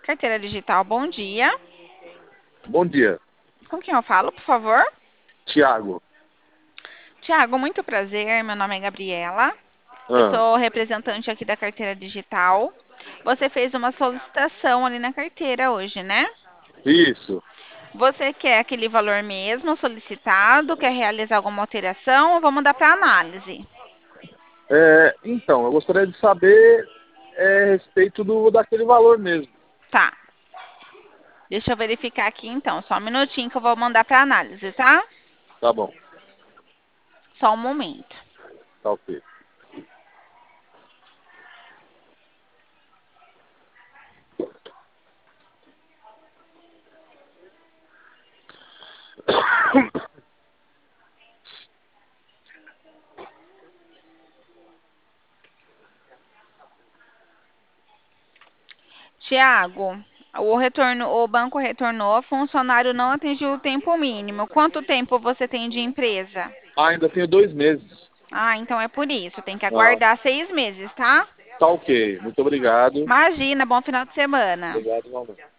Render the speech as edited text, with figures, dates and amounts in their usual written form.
Carteira digital, bom dia. Bom dia, Com quem eu falo, por favor? Tiago. Tiago, muito prazer. Meu nome é Gabriela. Eu Ah, sou representante aqui da carteira digital. Você fez uma solicitação ali na carteira hoje, né? isso. Você quer aquele valor mesmo solicitado? Quer realizar alguma alteração ou vou mandar para análise? Então, eu gostaria de saber a respeito daquele valor mesmo. Tá. Deixa eu verificar aqui então. Só um minutinho que eu vou mandar para análise, tá? Tá bom, Só um momento. tá ok. Tiago, o banco retornou, funcionário não atingiu o tempo mínimo. Quanto tempo você tem de empresa? Ainda tenho 2 meses. Ah, então é por isso. Tem que Ah, aguardar 6 meses, tá? tá ok, muito obrigado. Imagina, bom final de semana. Obrigado, igualmente.